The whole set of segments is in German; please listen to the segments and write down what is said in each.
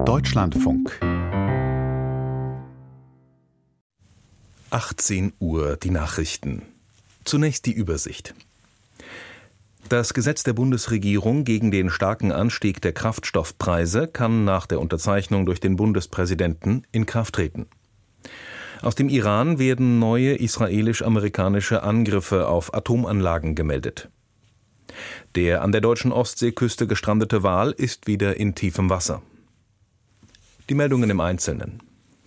Deutschlandfunk. 18 Uhr, die Nachrichten. Zunächst die Übersicht. Das Gesetz der Bundesregierung gegen den starken Anstieg der Kraftstoffpreise kann nach der Unterzeichnung durch den Bundespräsidenten in Kraft treten. Aus dem Iran werden neue israelisch-amerikanische Angriffe auf Atomanlagen gemeldet. Der an der deutschen Ostseeküste gestrandete Wal ist wieder in tiefem Wasser. Die Meldungen im Einzelnen.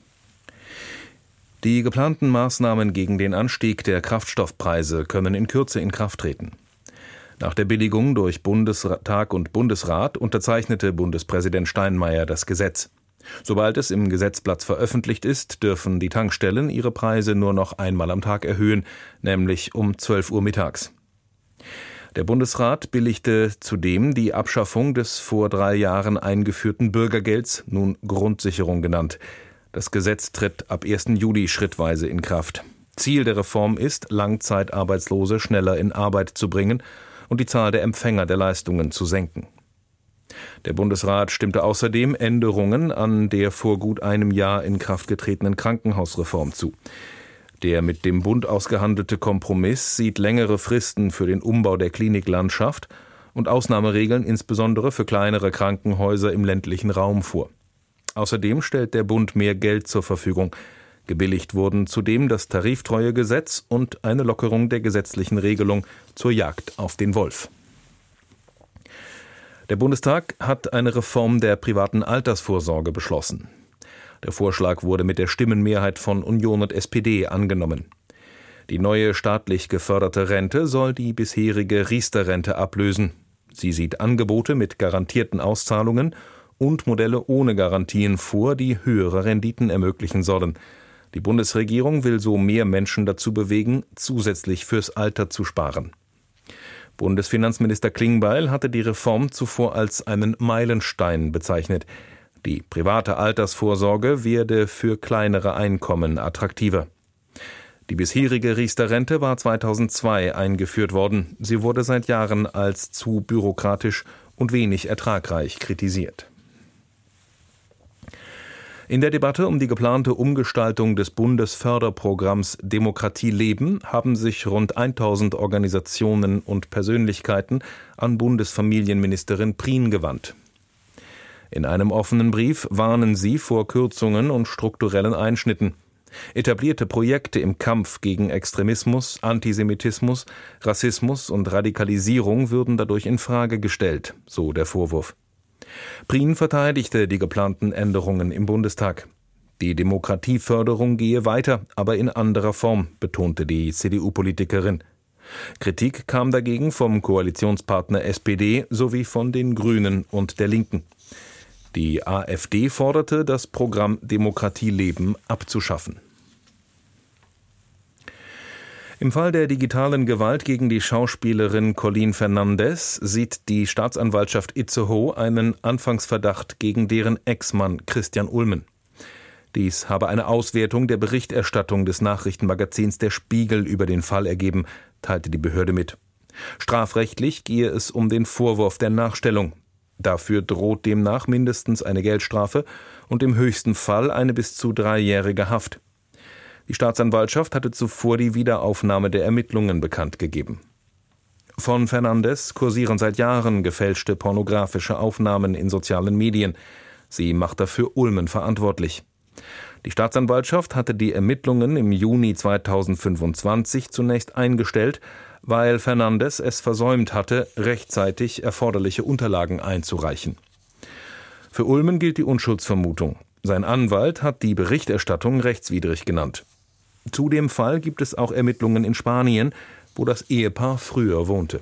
Die geplanten Maßnahmen gegen den Anstieg der Kraftstoffpreise können in Kürze in Kraft treten. Nach der Billigung durch Bundestag und Bundesrat unterzeichnete Bundespräsident Steinmeier das Gesetz. Sobald es im Gesetzblatt veröffentlicht ist, dürfen die Tankstellen ihre Preise nur noch einmal am Tag erhöhen, nämlich um 12 Uhr mittags. Der Bundesrat billigte zudem die Abschaffung des vor 3 Jahren eingeführten Bürgergelds, nun Grundsicherung genannt. Das Gesetz tritt ab 1. Juli schrittweise in Kraft. Ziel der Reform ist, Langzeitarbeitslose schneller in Arbeit zu bringen und die Zahl der Empfänger der Leistungen zu senken. Der Bundesrat stimmte außerdem Änderungen an der vor gut einem Jahr in Kraft getretenen Krankenhausreform zu. Der mit dem Bund ausgehandelte Kompromiss sieht längere Fristen für den Umbau der Kliniklandschaft und Ausnahmeregeln insbesondere für kleinere Krankenhäuser im ländlichen Raum vor. Außerdem stellt der Bund mehr Geld zur Verfügung. Gebilligt wurden zudem das Tariftreuegesetz und eine Lockerung der gesetzlichen Regelung zur Jagd auf den Wolf. Der Bundestag hat eine Reform der privaten Altersvorsorge beschlossen. Der Vorschlag wurde mit der Stimmenmehrheit von Union und SPD angenommen. Die neue staatlich geförderte Rente soll die bisherige Riester-Rente ablösen. Sie sieht Angebote mit garantierten Auszahlungen und Modelle ohne Garantien vor, die höhere Renditen ermöglichen sollen. Die Bundesregierung will so mehr Menschen dazu bewegen, zusätzlich fürs Alter zu sparen. Bundesfinanzminister Klingbeil hatte die Reform zuvor als einen Meilenstein bezeichnet. Die private Altersvorsorge werde für kleinere Einkommen attraktiver. Die bisherige Riester-Rente war 2002 eingeführt worden. Sie wurde seit Jahren als zu bürokratisch und wenig ertragreich kritisiert. In der Debatte um die geplante Umgestaltung des Bundesförderprogramms Demokratie leben haben sich rund 1000 Organisationen und Persönlichkeiten an Bundesfamilienministerin Prien gewandt. In einem offenen Brief warnen sie vor Kürzungen und strukturellen Einschnitten. Etablierte Projekte im Kampf gegen Extremismus, Antisemitismus, Rassismus und Radikalisierung würden dadurch in Frage gestellt, so der Vorwurf. Prien verteidigte die geplanten Änderungen im Bundestag. Die Demokratieförderung gehe weiter, aber in anderer Form, betonte die CDU-Politikerin. Kritik kam dagegen vom Koalitionspartner SPD sowie von den Grünen und der Linken. Die AfD forderte, das Programm Demokratie leben abzuschaffen. Im Fall der digitalen Gewalt gegen die Schauspielerin Colleen Fernandez sieht die Staatsanwaltschaft Itzehoe einen Anfangsverdacht gegen deren Ex-Mann Christian Ulmen. Dies habe eine Auswertung der Berichterstattung des Nachrichtenmagazins Der Spiegel über den Fall ergeben, teilte die Behörde mit. Strafrechtlich gehe es um den Vorwurf der Nachstellung. Dafür droht demnach mindestens eine Geldstrafe und im höchsten Fall eine bis zu 3-jährige Haft. Die Staatsanwaltschaft hatte zuvor die Wiederaufnahme der Ermittlungen bekannt gegeben. Von Fernandez kursieren seit Jahren gefälschte pornografische Aufnahmen in sozialen Medien. Sie macht dafür Ulmen verantwortlich. Die Staatsanwaltschaft hatte die Ermittlungen im Juni 2025 zunächst eingestellt, weil Fernandez es versäumt hatte, rechtzeitig erforderliche Unterlagen einzureichen. Für Ulmen gilt die Unschuldsvermutung. Sein Anwalt hat die Berichterstattung rechtswidrig genannt. Zu dem Fall gibt es auch Ermittlungen in Spanien, wo das Ehepaar früher wohnte.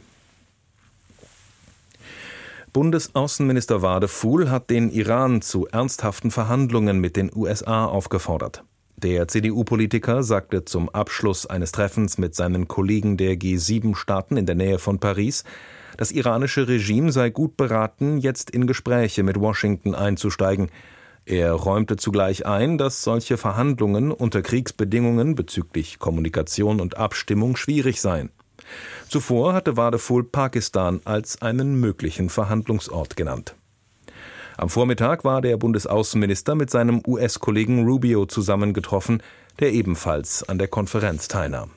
Bundesaußenminister Wadefuhl hat den Iran zu ernsthaften Verhandlungen mit den USA aufgefordert. Der CDU-Politiker sagte zum Abschluss eines Treffens mit seinen Kollegen der G7-Staaten in der Nähe von Paris, das iranische Regime sei gut beraten, jetzt in Gespräche mit Washington einzusteigen. Er räumte zugleich ein, dass solche Verhandlungen unter Kriegsbedingungen bezüglich Kommunikation und Abstimmung schwierig seien. Zuvor hatte Wadefuhl Pakistan als einen möglichen Verhandlungsort genannt. Am Vormittag war der Bundesaußenminister mit seinem US-Kollegen Rubio zusammengetroffen, der ebenfalls an der Konferenz teilnahm.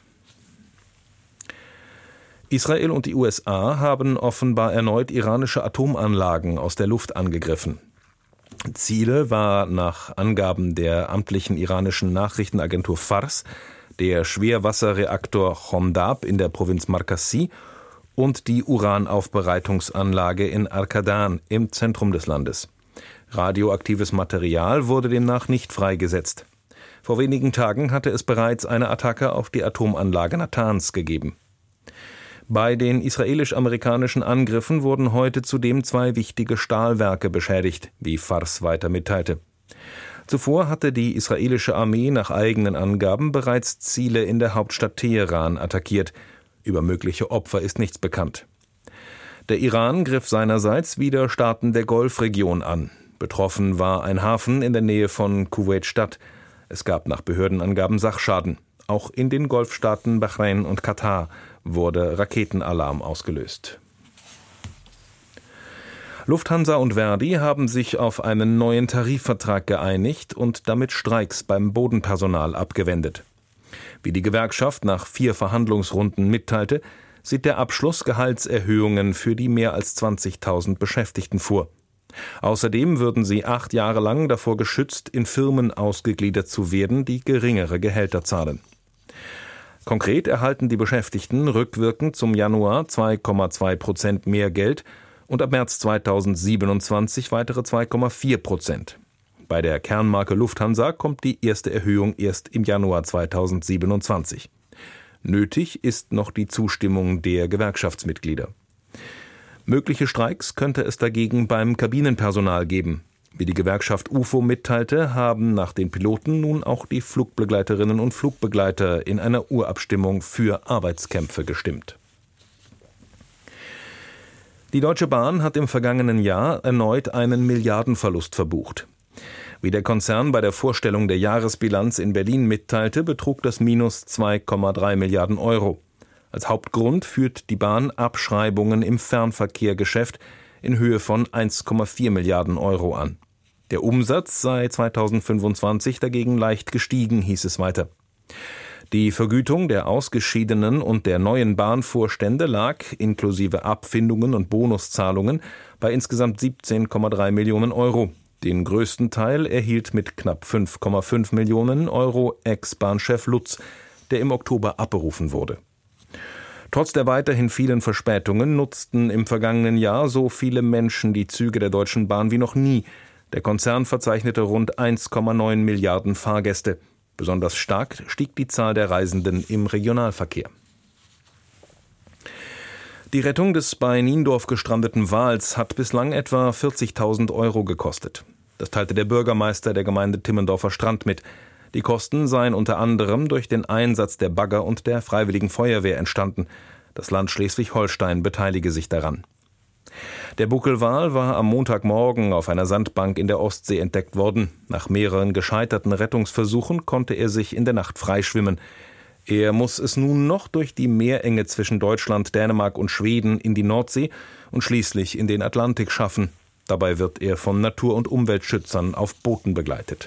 Israel und die USA haben offenbar erneut iranische Atomanlagen aus der Luft angegriffen. Ziele war nach Angaben der amtlichen iranischen Nachrichtenagentur Fars der Schwerwasserreaktor Hondab in der Provinz Markazi und die Uranaufbereitungsanlage in Arkadan im Zentrum des Landes. Radioaktives Material wurde demnach nicht freigesetzt. Vor wenigen Tagen hatte es bereits eine Attacke auf die Atomanlage Natanz gegeben. Bei den israelisch-amerikanischen Angriffen wurden heute zudem 2 wichtige Stahlwerke beschädigt, wie Fars weiter mitteilte. Zuvor hatte die israelische Armee nach eigenen Angaben bereits Ziele in der Hauptstadt Teheran attackiert. Über mögliche Opfer ist nichts bekannt. Der Iran griff seinerseits wieder Staaten der Golfregion an. Betroffen war ein Hafen in der Nähe von Kuwait-Stadt. Es gab nach Behördenangaben Sachschaden. Auch in den Golfstaaten Bahrain und Katar wurde Raketenalarm ausgelöst. Lufthansa und Verdi haben sich auf einen neuen Tarifvertrag geeinigt und damit Streiks beim Bodenpersonal abgewendet. Wie die Gewerkschaft nach 4 Verhandlungsrunden mitteilte, sieht der Abschluss Gehaltserhöhungen für die mehr als 20.000 Beschäftigten vor. Außerdem würden sie 8 Jahre lang davor geschützt, in Firmen ausgegliedert zu werden, die geringere Gehälter zahlen. Konkret erhalten die Beschäftigten rückwirkend zum Januar 2,2% mehr Geld und ab März 2027 weitere 2,4%. Bei der Kernmarke Lufthansa kommt die erste Erhöhung erst im Januar 2027. Nötig ist noch die Zustimmung der Gewerkschaftsmitglieder. Mögliche Streiks könnte es dagegen beim Kabinenpersonal geben. Wie die Gewerkschaft UFO mitteilte, haben nach den Piloten nun auch die Flugbegleiterinnen und Flugbegleiter in einer Urabstimmung für Arbeitskämpfe gestimmt. Die Deutsche Bahn hat im vergangenen Jahr erneut einen Milliardenverlust verbucht. Wie der Konzern bei der Vorstellung der Jahresbilanz in Berlin mitteilte, betrug das Minus 2,3 Milliarden Euro. Als Hauptgrund führt die Bahn Abschreibungen im Fernverkehrgeschäft in Höhe von 1,4 Milliarden Euro an. Der Umsatz sei 2025 dagegen leicht gestiegen, hieß es weiter. Die Vergütung der ausgeschiedenen und der neuen Bahnvorstände lag, inklusive Abfindungen und Bonuszahlungen, bei insgesamt 17,3 Millionen Euro. Den größten Teil erhielt mit knapp 5,5 Millionen Euro Ex-Bahnchef Lutz, der im Oktober abberufen wurde. Trotz der weiterhin vielen Verspätungen nutzten im vergangenen Jahr so viele Menschen die Züge der Deutschen Bahn wie noch nie. Der Konzern verzeichnete rund 1,9 Milliarden Fahrgäste. Besonders stark stieg die Zahl der Reisenden im Regionalverkehr. Die Rettung des bei Niendorf gestrandeten Wals hat bislang etwa 40.000 Euro gekostet. Das teilte der Bürgermeister der Gemeinde Timmendorfer Strand mit. Die Kosten seien unter anderem durch den Einsatz der Bagger und der Freiwilligen Feuerwehr entstanden. Das Land Schleswig-Holstein beteilige sich daran. Der Buckelwal war am Montagmorgen auf einer Sandbank in der Ostsee entdeckt worden. Nach mehreren gescheiterten Rettungsversuchen konnte er sich in der Nacht freischwimmen. Er muss es nun noch durch die Meerenge zwischen Deutschland, Dänemark und Schweden in die Nordsee und schließlich in den Atlantik schaffen. Dabei wird er von Natur- und Umweltschützern auf Booten begleitet.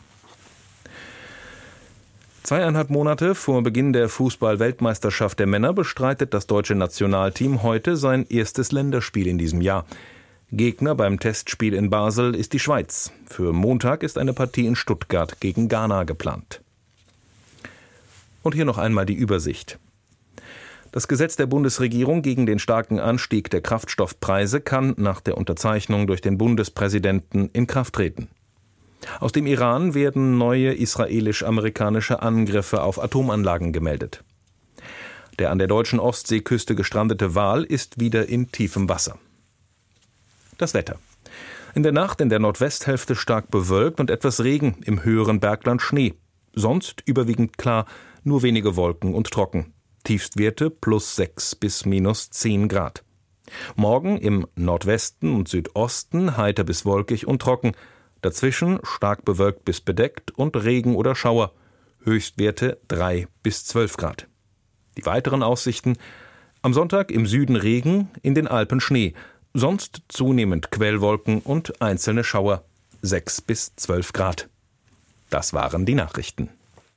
2,5 Monate vor Beginn der Fußball-Weltmeisterschaft der Männer bestreitet das deutsche Nationalteam heute sein erstes Länderspiel in diesem Jahr. Gegner beim Testspiel in Basel ist die Schweiz. Für Montag ist eine Partie in Stuttgart gegen Ghana geplant. Und hier noch einmal die Übersicht. Das Gesetz der Bundesregierung gegen den starken Anstieg der Kraftstoffpreise kann nach der Unterzeichnung durch den Bundespräsidenten in Kraft treten. Aus dem Iran werden neue israelisch-amerikanische Angriffe auf Atomanlagen gemeldet. Der an der deutschen Ostseeküste gestrandete Wal ist wieder in tiefem Wasser. Das Wetter. In der Nacht in der Nordwesthälfte stark bewölkt und etwas Regen, im höheren Bergland Schnee. Sonst überwiegend klar, nur wenige Wolken und trocken. Tiefstwerte +6 bis -10 Grad. Morgen im Nordwesten und Südosten heiter bis wolkig und trocken. Dazwischen stark bewölkt bis bedeckt und Regen oder Schauer. Höchstwerte 3 bis 12 Grad. Die weiteren Aussichten: am Sonntag im Süden Regen, in den Alpen Schnee. Sonst zunehmend Quellwolken und einzelne Schauer, 6 bis 12 Grad. Das waren die Nachrichten.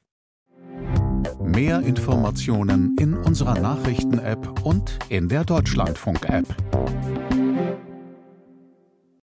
Mehr Informationen in unserer Nachrichten-App und in der Deutschlandfunk-App.